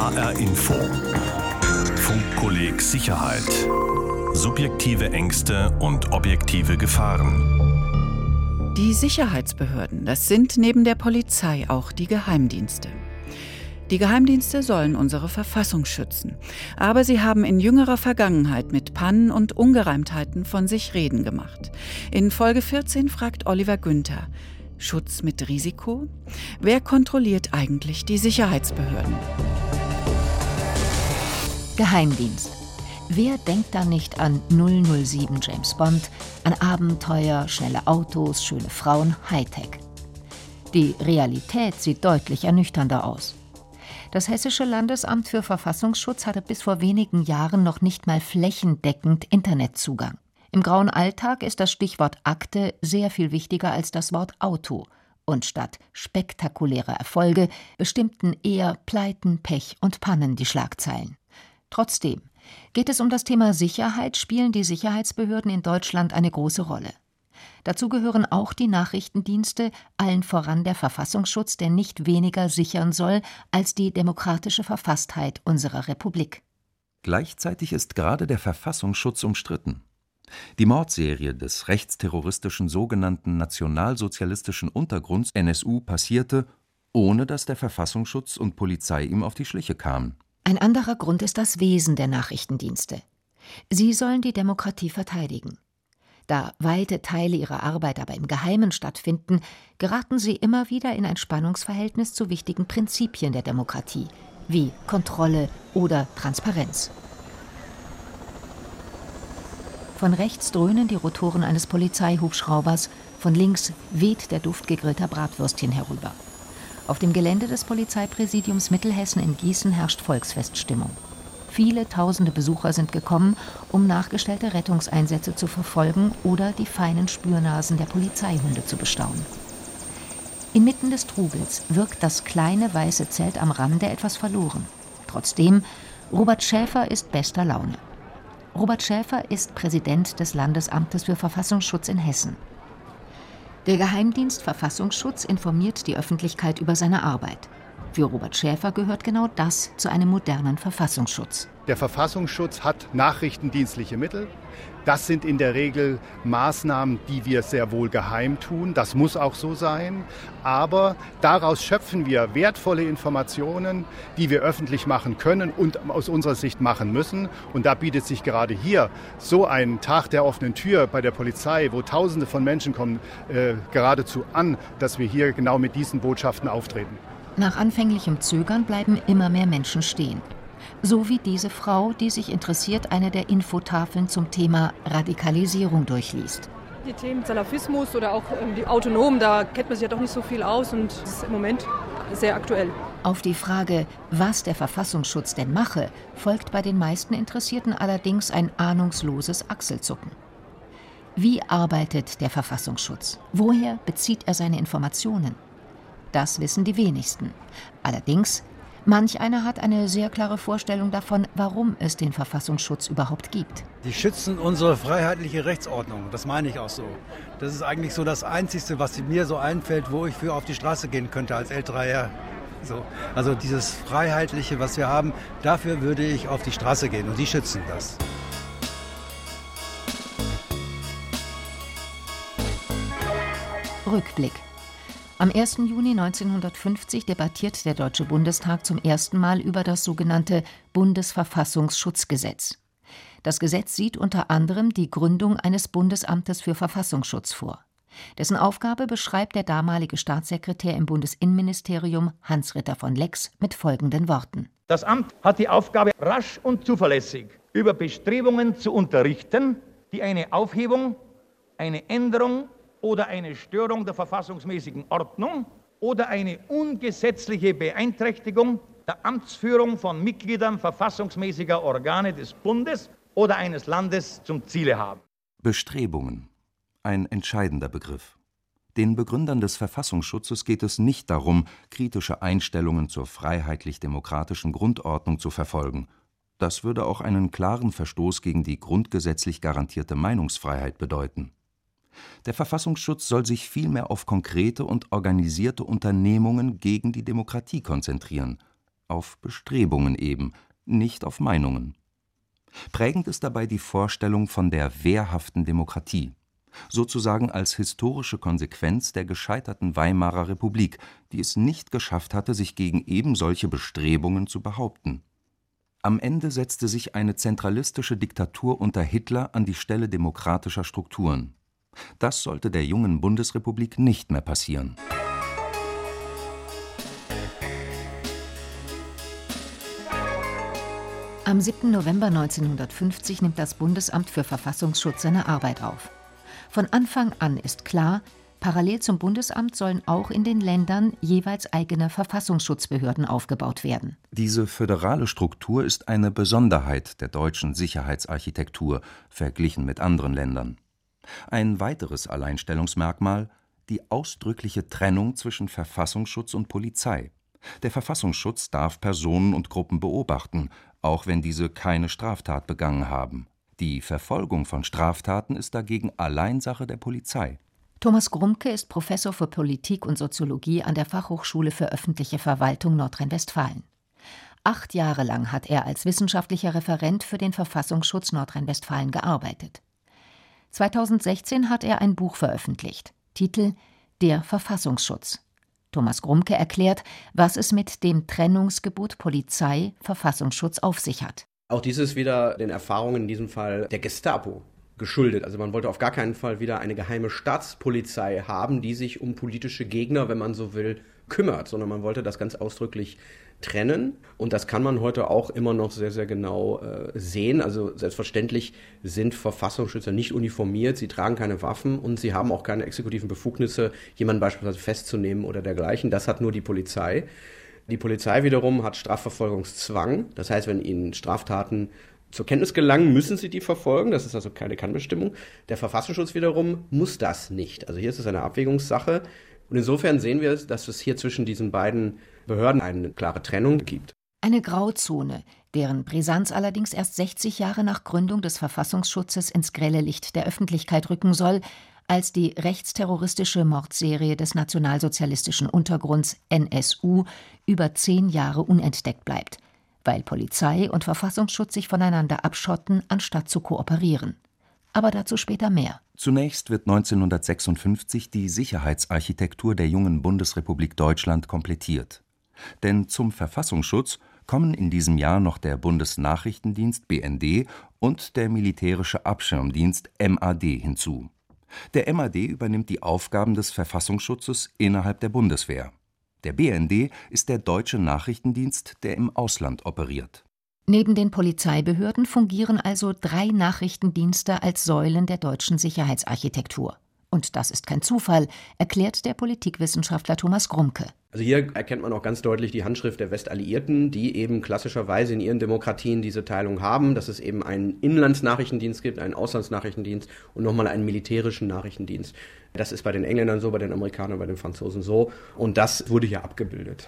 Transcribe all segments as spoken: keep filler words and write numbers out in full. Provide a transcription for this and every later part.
H R Info. Funkkolleg Sicherheit. Subjektive Ängste und objektive Gefahren. Die Sicherheitsbehörden, das sind neben der Polizei auch die Geheimdienste. Die Geheimdienste sollen unsere Verfassung schützen. Aber sie haben in jüngerer Vergangenheit mit Pannen und Ungereimtheiten von sich reden gemacht. In Folge vierzehn fragt Oliver Günther: Schutz mit Risiko? Wer kontrolliert eigentlich die Sicherheitsbehörden? Geheimdienst. Wer denkt da nicht an null null sieben James Bond, an Abenteuer, schnelle Autos, schöne Frauen, Hightech? Die Realität sieht deutlich ernüchternder aus. Das Hessische Landesamt für Verfassungsschutz hatte bis vor wenigen Jahren noch nicht mal flächendeckend Internetzugang. Im grauen Alltag ist das Stichwort Akte sehr viel wichtiger als das Wort Auto. Und statt spektakulärer Erfolge bestimmten eher Pleiten, Pech und Pannen die Schlagzeilen. Trotzdem, geht es um das Thema Sicherheit, spielen die Sicherheitsbehörden in Deutschland eine große Rolle. Dazu gehören auch die Nachrichtendienste, allen voran der Verfassungsschutz, der nicht weniger sichern soll als die demokratische Verfasstheit unserer Republik. Gleichzeitig ist gerade der Verfassungsschutz umstritten. Die Mordserie des rechtsterroristischen sogenannten nationalsozialistischen Untergrunds N S U passierte, ohne dass der Verfassungsschutz und Polizei ihm auf die Schliche kamen. Ein anderer Grund ist das Wesen der Nachrichtendienste. Sie sollen die Demokratie verteidigen. Da weite Teile ihrer Arbeit aber im Geheimen stattfinden, geraten sie immer wieder in ein Spannungsverhältnis zu wichtigen Prinzipien der Demokratie, wie Kontrolle oder Transparenz. Von rechts dröhnen die Rotoren eines Polizeihubschraubers, von links weht der Duft gegrillter Bratwürstchen herüber. Auf dem Gelände des Polizeipräsidiums Mittelhessen in Gießen herrscht Volksfeststimmung. Viele tausende Besucher sind gekommen, um nachgestellte Rettungseinsätze zu verfolgen oder die feinen Spürnasen der Polizeihunde zu bestaunen. Inmitten des Trubels wirkt das kleine weiße Zelt am Rande etwas verloren. Trotzdem, Robert Schäfer ist bester Laune. Robert Schäfer ist Präsident des Landesamtes für Verfassungsschutz in Hessen. Der Geheimdienst Verfassungsschutz informiert die Öffentlichkeit über seine Arbeit. Für Robert Schäfer gehört genau das zu einem modernen Verfassungsschutz. Der Verfassungsschutz hat nachrichtendienstliche Mittel. Das sind in der Regel Maßnahmen, die wir sehr wohl geheim tun. Das muss auch so sein. Aber daraus schöpfen wir wertvolle Informationen, die wir öffentlich machen können und aus unserer Sicht machen müssen. Und da bietet sich gerade hier so ein Tag der offenen Tür bei der Polizei, wo Tausende von Menschen kommen, äh, geradezu an, dass wir hier genau mit diesen Botschaften auftreten. Nach anfänglichem Zögern bleiben immer mehr Menschen stehen. So wie diese Frau, die sich interessiert eine der Infotafeln zum Thema Radikalisierung durchliest. Die Themen Salafismus oder auch ähm, die Autonomen, da kennt man sich ja doch nicht so viel aus und das ist im Moment sehr aktuell. Auf die Frage, was der Verfassungsschutz denn mache, folgt bei den meisten Interessierten allerdings ein ahnungsloses Achselzucken. Wie arbeitet der Verfassungsschutz? Woher bezieht er seine Informationen? Das wissen die wenigsten. Allerdings, manch einer hat eine sehr klare Vorstellung davon, warum es den Verfassungsschutz überhaupt gibt. Die schützen unsere freiheitliche Rechtsordnung, das meine ich auch so. Das ist eigentlich so das Einzige, was mir so einfällt, wo ich für auf die Straße gehen könnte als älterer Herr. So. Also dieses Freiheitliche, was wir haben, dafür würde ich auf die Straße gehen und die schützen das. Rückblick. Am ersten Juni neunzehnhundertfünfzig debattiert der Deutsche Bundestag zum ersten Mal über das sogenannte Bundesverfassungsschutzgesetz. Das Gesetz sieht unter anderem die Gründung eines Bundesamtes für Verfassungsschutz vor. Dessen Aufgabe beschreibt der damalige Staatssekretär im Bundesinnenministerium Hans-Ritter von Lex mit folgenden Worten. Das Amt hat die Aufgabe, rasch und zuverlässig über Bestrebungen zu unterrichten, die eine Aufhebung, eine Änderung oder eine Störung der verfassungsmäßigen Ordnung oder eine ungesetzliche Beeinträchtigung der Amtsführung von Mitgliedern verfassungsmäßiger Organe des Bundes oder eines Landes zum Ziele haben. Bestrebungen. Ein entscheidender Begriff. Den Begründern des Verfassungsschutzes geht es nicht darum, kritische Einstellungen zur freiheitlich-demokratischen Grundordnung zu verfolgen. Das würde auch einen klaren Verstoß gegen die grundgesetzlich garantierte Meinungsfreiheit bedeuten. Der Verfassungsschutz soll sich vielmehr auf konkrete und organisierte Unternehmungen gegen die Demokratie konzentrieren. auf Bestrebungen eben, nicht auf Meinungen. Prägend ist dabei die Vorstellung von der wehrhaften Demokratie, sozusagen als historische Konsequenz der gescheiterten Weimarer Republik, die es nicht geschafft hatte, sich gegen eben solche Bestrebungen zu behaupten. Am Ende setzte sich eine zentralistische Diktatur unter Hitler an die Stelle demokratischer Strukturen. Das sollte der jungen Bundesrepublik nicht mehr passieren. Am siebten November neunzehnhundertfünfzig nimmt das Bundesamt für Verfassungsschutz seine Arbeit auf. Von Anfang an ist klar, parallel zum Bundesamt sollen auch in den Ländern jeweils eigene Verfassungsschutzbehörden aufgebaut werden. Diese föderale Struktur ist eine Besonderheit der deutschen Sicherheitsarchitektur, verglichen mit anderen Ländern. Ein weiteres Alleinstellungsmerkmal: die ausdrückliche Trennung zwischen Verfassungsschutz und Polizei. Der Verfassungsschutz darf Personen und Gruppen beobachten, auch wenn diese keine Straftat begangen haben. Die Verfolgung von Straftaten ist dagegen allein Sache der Polizei. Thomas Grumke ist Professor für Politik und Soziologie an der Fachhochschule für öffentliche Verwaltung Nordrhein-Westfalen. Acht Jahre lang hat er als wissenschaftlicher Referent für den Verfassungsschutz Nordrhein-Westfalen gearbeitet. zweitausendsechzehn hat er ein Buch veröffentlicht, Titel »Der Verfassungsschutz«. Thomas Grumke erklärt, was es mit dem Trennungsgebot Polizei-Verfassungsschutz auf sich hat. Auch dies ist wieder den Erfahrungen in diesem Fall der Gestapo geschuldet. Also man wollte auf gar keinen Fall wieder eine geheime Staatspolizei haben, die sich um politische Gegner, wenn man so will, kümmert, sondern man wollte das ganz ausdrücklich trennen. Und das kann man heute auch immer noch sehr, sehr genau äh, sehen. Also selbstverständlich sind Verfassungsschützer nicht uniformiert, sie tragen keine Waffen und sie haben auch keine exekutiven Befugnisse, jemanden beispielsweise festzunehmen oder dergleichen. Das hat nur die Polizei. Die Polizei wiederum hat Strafverfolgungszwang. Das heißt, wenn ihnen Straftaten zur Kenntnis gelangen, müssen sie die verfolgen. Das ist also keine Kannbestimmung. Der Verfassungsschutz wiederum muss das nicht. Also hier ist es eine Abwägungssache. Und insofern sehen wir, dass es hier zwischen diesen beiden Behörden eine klare Trennung gibt. Eine Grauzone, deren Brisanz allerdings erst sechzig Jahre nach Gründung des Verfassungsschutzes ins grelle Licht der Öffentlichkeit rücken soll, als die rechtsterroristische Mordserie des nationalsozialistischen Untergrunds N S U über zehn Jahre unentdeckt bleibt, weil Polizei und Verfassungsschutz sich voneinander abschotten, anstatt zu kooperieren. Aber dazu später mehr. Zunächst wird neunzehnhundertsechsundfünfzig die Sicherheitsarchitektur der jungen Bundesrepublik Deutschland komplettiert. Denn zum Verfassungsschutz kommen in diesem Jahr noch der Bundesnachrichtendienst B N D und der militärische Abschirmdienst M A D hinzu. Der M A D übernimmt die Aufgaben des Verfassungsschutzes innerhalb der Bundeswehr. Der B N D ist der deutsche Nachrichtendienst, der im Ausland operiert. Neben den Polizeibehörden fungieren also drei Nachrichtendienste als Säulen der deutschen Sicherheitsarchitektur. Und das ist kein Zufall, erklärt der Politikwissenschaftler Thomas Grumke. Also hier erkennt man auch ganz deutlich die Handschrift der Westalliierten, die eben klassischerweise in ihren Demokratien diese Teilung haben, dass es eben einen Inlandsnachrichtendienst gibt, einen Auslandsnachrichtendienst und nochmal einen militärischen Nachrichtendienst. Das ist bei den Engländern so, bei den Amerikanern, bei den Franzosen so. Und das wurde hier abgebildet.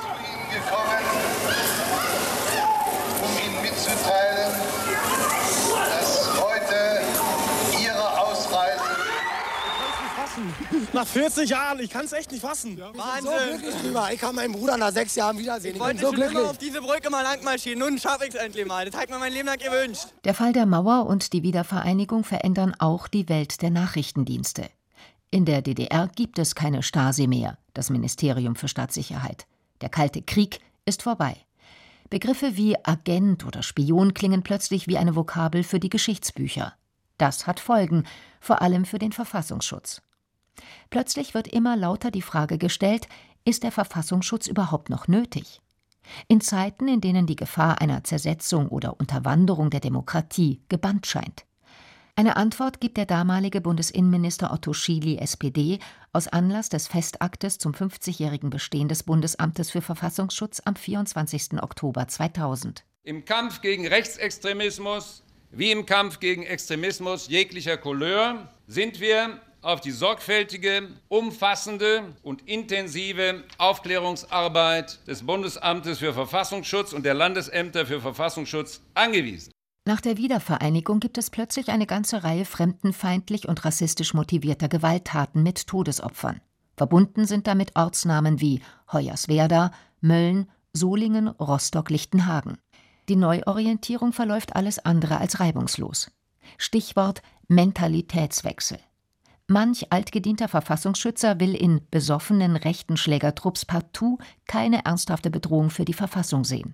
Nach vierzig Jahren, ich kann es echt nicht fassen. Ja. Ich bin so glücklich drüber. Ich kann meinen Bruder nach sechs Jahren wiedersehen. Ich, ich wollte bin so schon glücklich. immer auf diese Brücke mal lang marschieren. Nun schaffe ich es endlich mal. Das hat ich mir mein Leben lang gewünscht. Der Fall der Mauer und die Wiedervereinigung verändern auch die Welt der Nachrichtendienste. In der D D R gibt es keine Stasi mehr, das Ministerium für Staatssicherheit. Der Kalte Krieg ist vorbei. Begriffe wie Agent oder Spion klingen plötzlich wie eine Vokabel für die Geschichtsbücher. Das hat Folgen, vor allem für den Verfassungsschutz. Plötzlich wird immer lauter die Frage gestellt, ist der Verfassungsschutz überhaupt noch nötig? In Zeiten, in denen die Gefahr einer Zersetzung oder Unterwanderung der Demokratie gebannt scheint. Eine Antwort gibt der damalige Bundesinnenminister Otto Schily, S P D, aus Anlass des Festaktes zum fünfzigjährigen Bestehen des Bundesamtes für Verfassungsschutz am vierundzwanzigsten Oktober zweitausend. Im Kampf gegen Rechtsextremismus wie im Kampf gegen Extremismus jeglicher Couleur sind wir auf die sorgfältige, umfassende und intensive Aufklärungsarbeit des Bundesamtes für Verfassungsschutz und der Landesämter für Verfassungsschutz angewiesen. Nach der Wiedervereinigung gibt es plötzlich eine ganze Reihe fremdenfeindlich und rassistisch motivierter Gewalttaten mit Todesopfern. Verbunden sind damit Ortsnamen wie Hoyerswerda, Mölln, Solingen, Rostock, Lichtenhagen. Die Neuorientierung verläuft alles andere als reibungslos. Stichwort Mentalitätswechsel. Manch altgedienter Verfassungsschützer will in besoffenen rechten Schlägertrupps partout keine ernsthafte Bedrohung für die Verfassung sehen.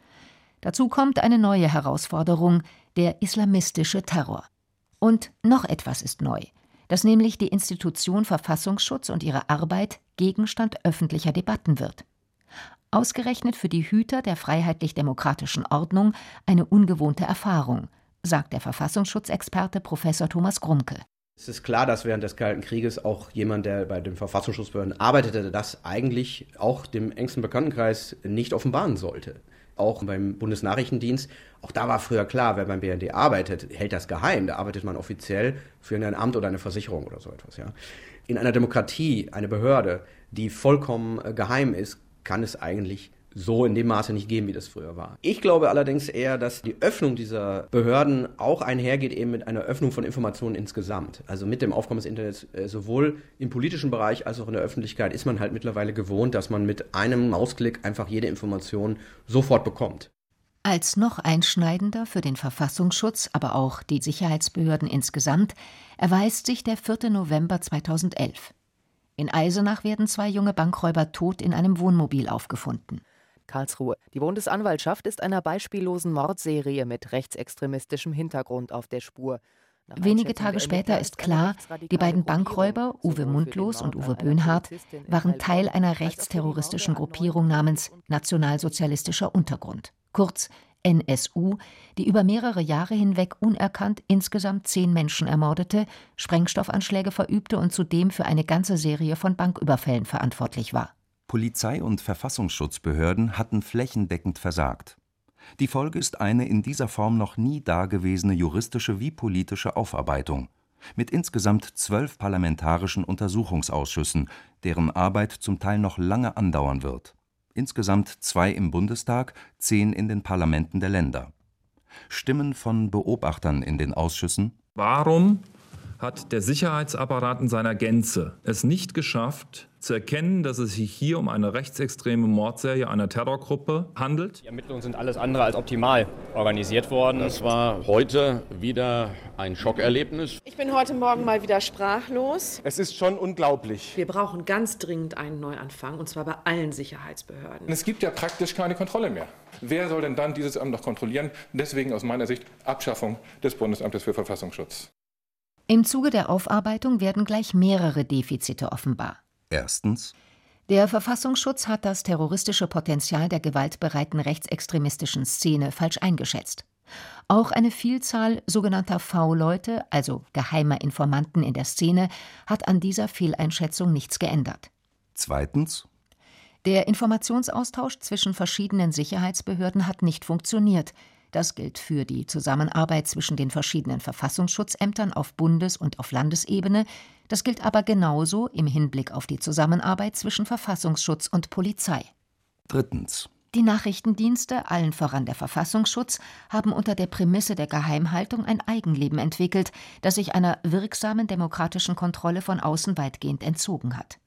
Dazu kommt eine neue Herausforderung, der islamistische Terror. Und noch etwas ist neu, dass nämlich die Institution Verfassungsschutz und ihre Arbeit Gegenstand öffentlicher Debatten wird. Ausgerechnet für die Hüter der freiheitlich-demokratischen Ordnung eine ungewohnte Erfahrung, sagt der Verfassungsschutzexperte Professor Thomas Grumke. Es ist klar, dass während des Kalten Krieges auch jemand, der bei den Verfassungsschutzbehörden arbeitete, das eigentlich auch dem engsten Bekanntenkreis nicht offenbaren sollte. Auch beim Bundesnachrichtendienst, auch da war früher klar, wer beim B N D arbeitet, hält das geheim. Da arbeitet man offiziell für ein Amt oder eine Versicherung oder so etwas. Ja. In einer Demokratie, eine Behörde, die vollkommen geheim ist, kann es eigentlich so in dem Maße nicht geben, wie das früher war. Ich glaube allerdings eher, dass die Öffnung dieser Behörden auch einhergeht eben mit einer Öffnung von Informationen insgesamt. Also mit dem Aufkommen des Internets, sowohl im politischen Bereich als auch in der Öffentlichkeit, ist man halt mittlerweile gewohnt, dass man mit einem Mausklick einfach jede Information sofort bekommt. Als noch einschneidender für den Verfassungsschutz, aber auch die Sicherheitsbehörden insgesamt, erweist sich der vierte November zweitausendelf. In Eisenach werden zwei junge Bankräuber tot in einem Wohnmobil aufgefunden. Karlsruhe. Die Bundesanwaltschaft ist einer beispiellosen Mordserie mit rechtsextremistischem Hintergrund auf der Spur. Nach Wenige Tage später ist klar, die beiden Bankräuber, Uwe Mundlos und Uwe Böhnhardt, waren Teil einer rechtsterroristischen Gruppierung namens Nationalsozialistischer Untergrund, kurz N S U, die über mehrere Jahre hinweg unerkannt insgesamt zehn Menschen ermordete, Sprengstoffanschläge verübte und zudem für eine ganze Serie von Banküberfällen verantwortlich war. Polizei und Verfassungsschutzbehörden hatten flächendeckend versagt. Die Folge ist eine in dieser Form noch nie dagewesene juristische wie politische Aufarbeitung, mit insgesamt zwölf parlamentarischen Untersuchungsausschüssen, deren Arbeit zum Teil noch lange andauern wird. Insgesamt zwei im Bundestag, zehn in den Parlamenten der Länder. Stimmen von Beobachtern in den Ausschüssen: Warum hat der Sicherheitsapparat in seiner Gänze es nicht geschafft, zu erkennen, dass es sich hier um eine rechtsextreme Mordserie einer Terrorgruppe handelt? Die Ermittlungen sind alles andere als optimal organisiert worden. Das war heute wieder ein Schockerlebnis. Ich bin heute Morgen mal wieder sprachlos. Es ist schon unglaublich. Wir brauchen ganz dringend einen Neuanfang, und zwar bei allen Sicherheitsbehörden. Es gibt ja praktisch keine Kontrolle mehr. Wer soll denn dann dieses Amt noch kontrollieren? Deswegen aus meiner Sicht Abschaffung des Bundesamtes für Verfassungsschutz. Im Zuge der Aufarbeitung werden gleich mehrere Defizite offenbar. Erstens: Der Verfassungsschutz hat das terroristische Potenzial der gewaltbereiten rechtsextremistischen Szene falsch eingeschätzt. Auch eine Vielzahl sogenannter V-Leute, also geheimer Informanten in der Szene, hat an dieser Fehleinschätzung nichts geändert. Zweitens: Der Informationsaustausch zwischen verschiedenen Sicherheitsbehörden hat nicht funktioniert. Das gilt für die Zusammenarbeit zwischen den verschiedenen Verfassungsschutzämtern auf Bundes- und auf Landesebene. Das gilt aber genauso im Hinblick auf die Zusammenarbeit zwischen Verfassungsschutz und Polizei. Drittens: Die Nachrichtendienste, allen voran der Verfassungsschutz, haben unter der Prämisse der Geheimhaltung ein Eigenleben entwickelt, das sich einer wirksamen demokratischen Kontrolle von außen weitgehend entzogen hat.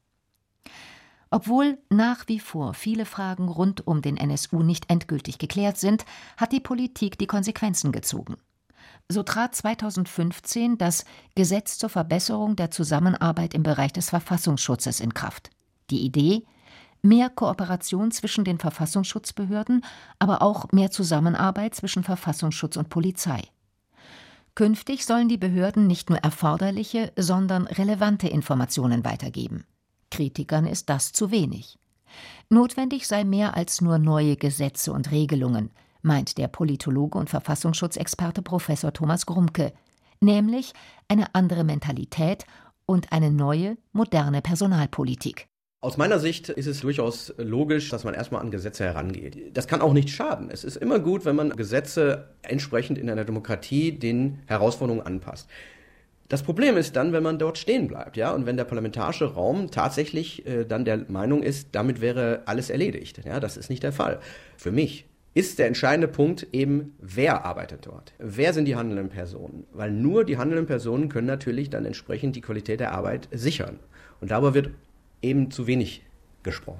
Obwohl nach wie vor viele Fragen rund um den N S U nicht endgültig geklärt sind, hat die Politik die Konsequenzen gezogen. So trat zweitausendfünfzehn das Gesetz zur Verbesserung der Zusammenarbeit im Bereich des Verfassungsschutzes in Kraft. Die Idee: mehr Kooperation zwischen den Verfassungsschutzbehörden, aber auch mehr Zusammenarbeit zwischen Verfassungsschutz und Polizei. Künftig sollen die Behörden nicht nur erforderliche, sondern relevante Informationen weitergeben. Kritikern ist das zu wenig. Notwendig sei mehr als nur neue Gesetze und Regelungen, meint der Politologe und Verfassungsschutzexperte Professor Thomas Grumke, nämlich eine andere Mentalität und eine neue, moderne Personalpolitik. Aus meiner Sicht ist es durchaus logisch, dass man erstmal an Gesetze herangeht. Das kann auch nicht schaden. Es ist immer gut, wenn man Gesetze entsprechend in einer Demokratie den Herausforderungen anpasst. Das Problem ist dann, wenn man dort stehen bleibt, ja, und wenn der parlamentarische Raum tatsächlich äh, dann der Meinung ist, damit wäre alles erledigt. Ja, das ist nicht der Fall. Für mich ist der entscheidende Punkt eben, wer arbeitet dort? Wer sind die handelnden Personen? Weil nur die handelnden Personen können natürlich dann entsprechend die Qualität der Arbeit sichern. Und darüber wird eben zu wenig gesprochen.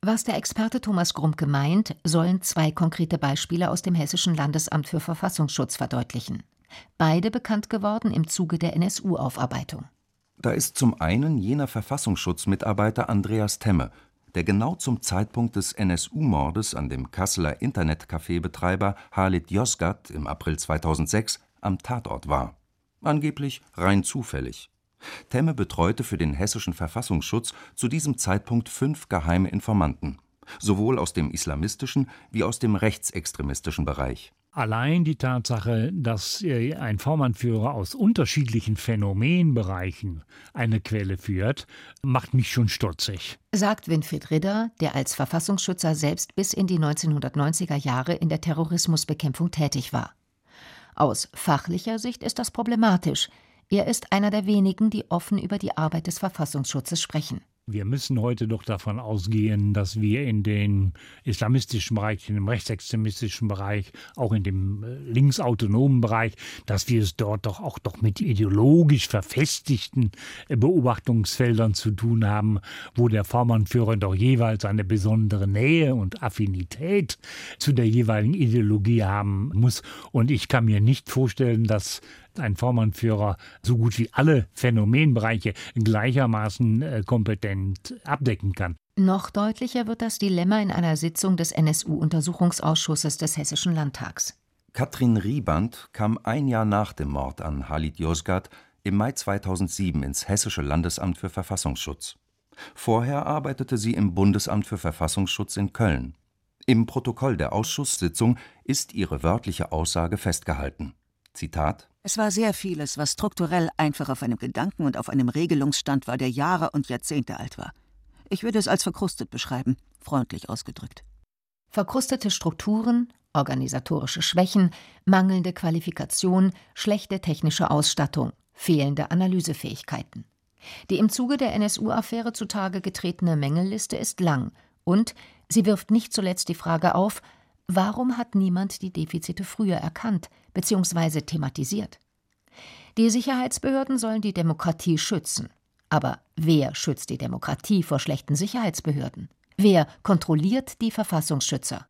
Was der Experte Thomas Grumke meint, sollen zwei konkrete Beispiele aus dem Hessischen Landesamt für Verfassungsschutz verdeutlichen. Beide bekannt geworden im Zuge der N S U-Aufarbeitung. Da ist zum einen jener Verfassungsschutzmitarbeiter Andreas Temme, der genau zum Zeitpunkt des N S U-Mordes an dem Kasseler Internetcafé-Betreiber Halit Yozgat im April zweitausendsechs am Tatort war. Angeblich rein zufällig. Temme betreute für den hessischen Verfassungsschutz zu diesem Zeitpunkt fünf geheime Informanten, sowohl aus dem islamistischen wie aus dem rechtsextremistischen Bereich. Allein die Tatsache, dass ein Vormannführer aus unterschiedlichen Phänomenbereichen eine Quelle führt, macht mich schon stutzig. Sagt Winfried Ridder, der als Verfassungsschützer selbst bis in die neunzehnhundertneunziger Jahre in der Terrorismusbekämpfung tätig war. Aus fachlicher Sicht ist das problematisch. Er ist einer der wenigen, die offen über die Arbeit des Verfassungsschutzes sprechen. Wir müssen heute doch davon ausgehen, dass wir in den islamistischen Bereich, in dem rechtsextremistischen Bereich, auch in dem linksautonomen Bereich, dass wir es dort doch auch doch mit ideologisch verfestigten Beobachtungsfeldern zu tun haben, wo der Vormannführer doch jeweils eine besondere Nähe und Affinität zu der jeweiligen Ideologie haben muss. Und ich kann mir nicht vorstellen, dass ein Vormannführer so gut wie alle Phänomenbereiche gleichermaßen äh, kompetent abdecken kann. Noch deutlicher wird das Dilemma in einer Sitzung des N S U-Untersuchungsausschusses des Hessischen Landtags. Katrin Rieband kam ein Jahr nach dem Mord an Halit Yozgat im Mai zweitausendsieben ins Hessische Landesamt für Verfassungsschutz. Vorher arbeitete sie im Bundesamt für Verfassungsschutz in Köln. Im Protokoll der Ausschusssitzung ist ihre wörtliche Aussage festgehalten. Zitat: Es war sehr vieles, was strukturell einfach auf einem Gedanken und auf einem Regelungsstand war, der Jahre und Jahrzehnte alt war. Ich würde es als verkrustet beschreiben, freundlich ausgedrückt. Verkrustete Strukturen, organisatorische Schwächen, mangelnde Qualifikation, schlechte technische Ausstattung, fehlende Analysefähigkeiten. Die im Zuge der N S U-Affäre zutage getretene Mängelliste ist lang und sie wirft nicht zuletzt die Frage auf, warum hat niemand die Defizite früher erkannt bzw. thematisiert? Die Sicherheitsbehörden sollen die Demokratie schützen. Aber wer schützt die Demokratie vor schlechten Sicherheitsbehörden? Wer kontrolliert die Verfassungsschützer?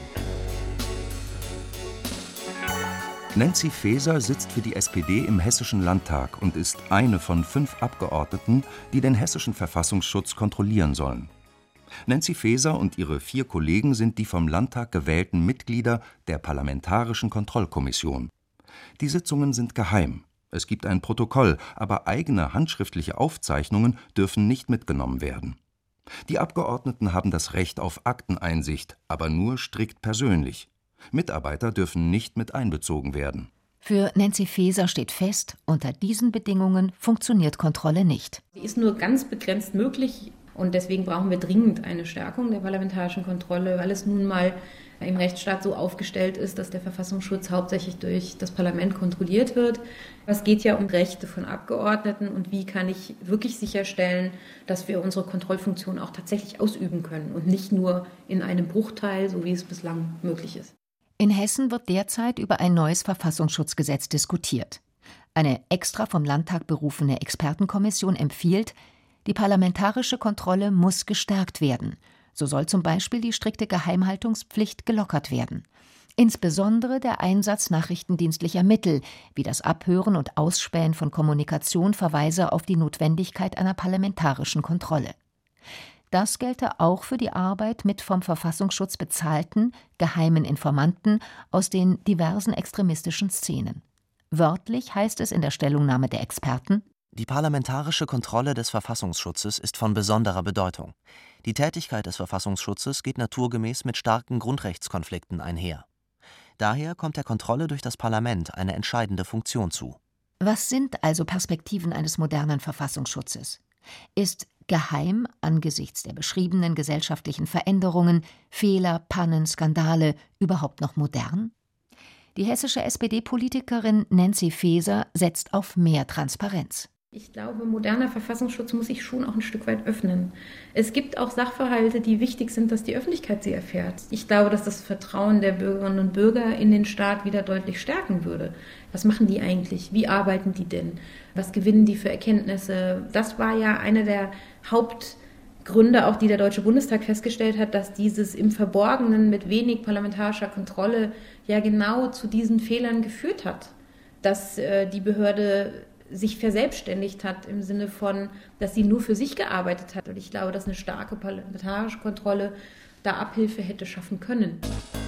Nancy Faeser sitzt für die S P D im Hessischen Landtag und ist eine von fünf Abgeordneten, die den hessischen Verfassungsschutz kontrollieren sollen. Nancy Faeser und ihre vier Kollegen sind die vom Landtag gewählten Mitglieder der Parlamentarischen Kontrollkommission. Die Sitzungen sind geheim. Es gibt ein Protokoll, aber eigene handschriftliche Aufzeichnungen dürfen nicht mitgenommen werden. Die Abgeordneten haben das Recht auf Akteneinsicht, aber nur strikt persönlich. Mitarbeiter dürfen nicht mit einbezogen werden. Für Nancy Faeser steht fest, unter diesen Bedingungen funktioniert Kontrolle nicht. Sie ist nur ganz begrenzt möglich. Und deswegen brauchen wir dringend eine Stärkung der parlamentarischen Kontrolle, weil es nun mal im Rechtsstaat so aufgestellt ist, dass der Verfassungsschutz hauptsächlich durch das Parlament kontrolliert wird. Es geht ja um Rechte von Abgeordneten und wie kann ich wirklich sicherstellen, dass wir unsere Kontrollfunktion auch tatsächlich ausüben können und nicht nur in einem Bruchteil, so wie es bislang möglich ist. In Hessen wird derzeit über ein neues Verfassungsschutzgesetz diskutiert. Eine extra vom Landtag berufene Expertenkommission empfiehlt, die parlamentarische Kontrolle muss gestärkt werden. So soll zum Beispiel die strikte Geheimhaltungspflicht gelockert werden. Insbesondere der Einsatz nachrichtendienstlicher Mittel, wie das Abhören und Ausspähen von Kommunikation, verweise auf die Notwendigkeit einer parlamentarischen Kontrolle. Das gelte auch für die Arbeit mit vom Verfassungsschutz bezahlten, geheimen Informanten aus den diversen extremistischen Szenen. Wörtlich heißt es in der Stellungnahme der Experten: Die parlamentarische Kontrolle des Verfassungsschutzes ist von besonderer Bedeutung. Die Tätigkeit des Verfassungsschutzes geht naturgemäß mit starken Grundrechtskonflikten einher. Daher kommt der Kontrolle durch das Parlament eine entscheidende Funktion zu. Was sind also Perspektiven eines modernen Verfassungsschutzes? Ist geheim angesichts der beschriebenen gesellschaftlichen Veränderungen, Fehler, Pannen, Skandale überhaupt noch modern? Die hessische S P D-Politikerin Nancy Faeser setzt auf mehr Transparenz. Ich glaube, moderner Verfassungsschutz muss sich schon auch ein Stück weit öffnen. Es gibt auch Sachverhalte, die wichtig sind, dass die Öffentlichkeit sie erfährt. Ich glaube, dass das Vertrauen der Bürgerinnen und Bürger in den Staat wieder deutlich stärken würde. Was machen die eigentlich? Wie arbeiten die denn? Was gewinnen die für Erkenntnisse? Das war ja eine der Haupt Gründe auch, die der Deutsche Bundestag festgestellt hat, dass dieses im Verborgenen mit wenig parlamentarischer Kontrolle ja genau zu diesen Fehlern geführt hat. Dass äh, die Behörde sich verselbstständigt hat im Sinne von, dass sie nur für sich gearbeitet hat. Und ich glaube, dass eine starke parlamentarische Kontrolle da Abhilfe hätte schaffen können.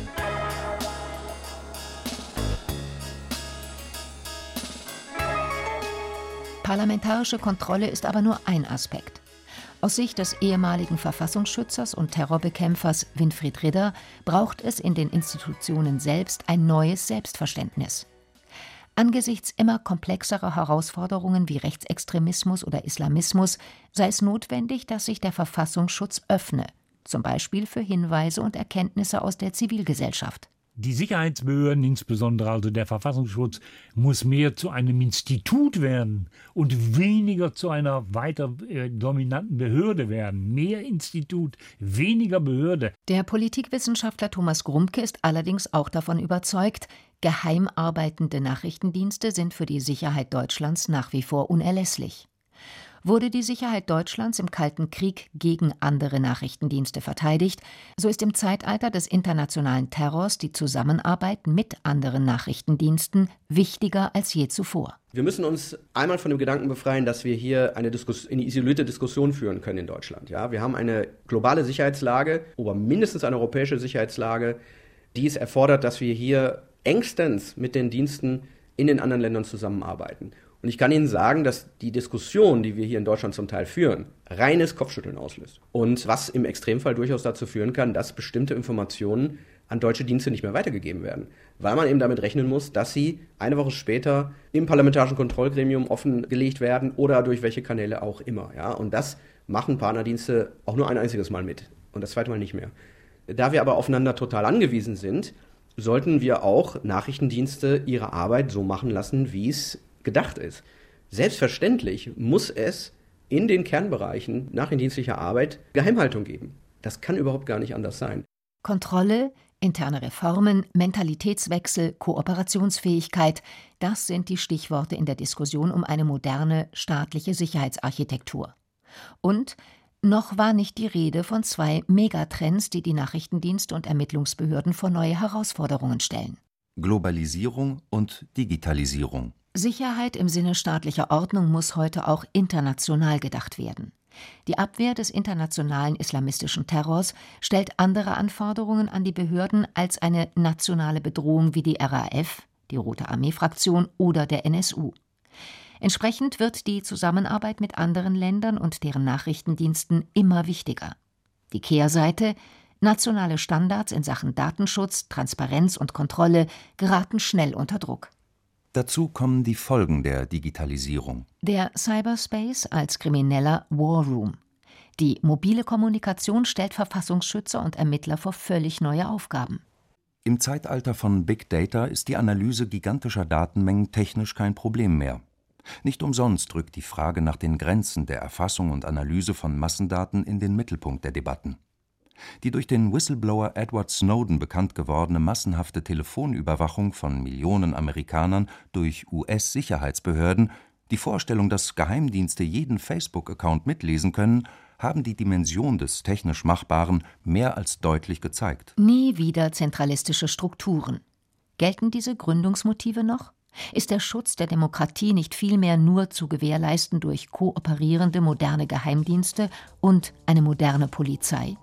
Parlamentarische Kontrolle ist aber nur ein Aspekt. Aus Sicht des ehemaligen Verfassungsschützers und Terrorbekämpfers Winfried Ridder braucht es in den Institutionen selbst ein neues Selbstverständnis. Angesichts immer komplexerer Herausforderungen wie Rechtsextremismus oder Islamismus sei es notwendig, dass sich der Verfassungsschutz öffne, zum Beispiel für Hinweise und Erkenntnisse aus der Zivilgesellschaft. Die Sicherheitsbehörden, insbesondere also der Verfassungsschutz, muss mehr zu einem Institut werden und weniger zu einer weiter äh, dominanten Behörde werden. Mehr Institut, weniger Behörde. Der Politikwissenschaftler Thomas Grumpke ist allerdings auch davon überzeugt, geheim arbeitende Nachrichtendienste sind für die Sicherheit Deutschlands nach wie vor unerlässlich. Wurde die Sicherheit Deutschlands im Kalten Krieg gegen andere Nachrichtendienste verteidigt, so ist im Zeitalter des internationalen Terrors die Zusammenarbeit mit anderen Nachrichtendiensten wichtiger als je zuvor. Wir müssen uns einmal von dem Gedanken befreien, dass wir hier eine, Diskus- eine isolierte Diskussion führen können in Deutschland. Ja, wir haben eine globale Sicherheitslage, oder mindestens eine europäische Sicherheitslage, die es erfordert, dass wir hier engstens mit den Diensten in den anderen Ländern zusammenarbeiten. Und ich kann Ihnen sagen, dass die Diskussion, die wir hier in Deutschland zum Teil führen, reines Kopfschütteln auslöst. Und was im Extremfall durchaus dazu führen kann, dass bestimmte Informationen an deutsche Dienste nicht mehr weitergegeben werden. Weil man eben damit rechnen muss, dass sie eine Woche später im Parlamentarischen Kontrollgremium offengelegt werden oder durch welche Kanäle auch immer. Ja? Und das machen Partnerdienste auch nur ein einziges Mal mit und das zweite Mal nicht mehr. Da wir aber aufeinander total angewiesen sind, sollten wir auch Nachrichtendienste ihre Arbeit so machen lassen, wie es gedacht ist. Selbstverständlich muss es in den Kernbereichen nachrichtendienstlicher Arbeit Geheimhaltung geben. Das kann überhaupt gar nicht anders sein. Kontrolle, interne Reformen, Mentalitätswechsel, Kooperationsfähigkeit, das sind die Stichworte in der Diskussion um eine moderne staatliche Sicherheitsarchitektur. Und noch war nicht die Rede von zwei Megatrends, die die Nachrichtendienste und Ermittlungsbehörden vor neue Herausforderungen stellen. Globalisierung und Digitalisierung. Sicherheit im Sinne staatlicher Ordnung muss heute auch international gedacht werden. Die Abwehr des internationalen islamistischen Terrors stellt andere Anforderungen an die Behörden als eine nationale Bedrohung wie die R A F, die Rote Armee-Fraktion oder der N S U. Entsprechend wird die Zusammenarbeit mit anderen Ländern und deren Nachrichtendiensten immer wichtiger. Die Kehrseite: nationale Standards in Sachen Datenschutz, Transparenz und Kontrolle geraten schnell unter Druck. Dazu kommen die Folgen der Digitalisierung. Der Cyberspace als krimineller War Room. Die mobile Kommunikation stellt Verfassungsschützer und Ermittler vor völlig neue Aufgaben. Im Zeitalter von Big Data ist die Analyse gigantischer Datenmengen technisch kein Problem mehr. Nicht umsonst rückt die Frage nach den Grenzen der Erfassung und Analyse von Massendaten in den Mittelpunkt der Debatten. Die durch den Whistleblower Edward Snowden bekannt gewordene massenhafte Telefonüberwachung von Millionen Amerikanern durch U S-Sicherheitsbehörden, die Vorstellung, dass Geheimdienste jeden Facebook-Account mitlesen können, haben die Dimension des technisch Machbaren mehr als deutlich gezeigt. Nie wieder zentralistische Strukturen. Gelten diese Gründungsmotive noch? Ist der Schutz der Demokratie nicht vielmehr nur zu gewährleisten durch kooperierende moderne Geheimdienste und eine moderne Polizei?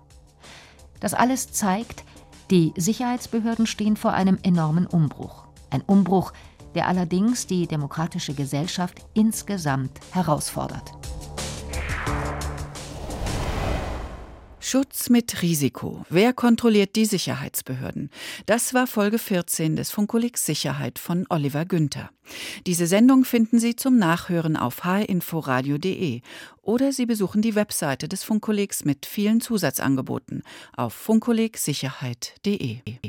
Das alles zeigt, die Sicherheitsbehörden stehen vor einem enormen Umbruch. Ein Umbruch, der allerdings die demokratische Gesellschaft insgesamt herausfordert. Schutz mit Risiko. Wer kontrolliert die Sicherheitsbehörden? Das war Folge vierzehn des Funkolix Sicherheit von Oliver Günther. Diese Sendung finden Sie zum Nachhören auf h inforadio punkt de oder Sie besuchen die Webseite des Funkolix mit vielen Zusatzangeboten auf funkolix sicherheit punkt de.